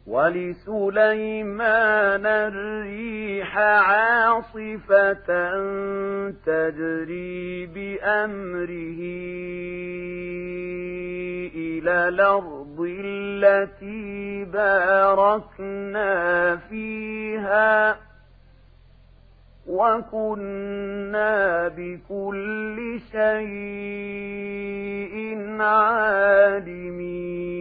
وَلِسُلَيْمَانَ الرِّيحَ عَاصِفَةً تَجْرِي بِأَمْرِهِ إِلَى الْأَرْضِ الَّتِي بَارَكْنَا فِيهَا وَكُنَّا بِكُلِّ شَيْءٍ عَالِمِينَ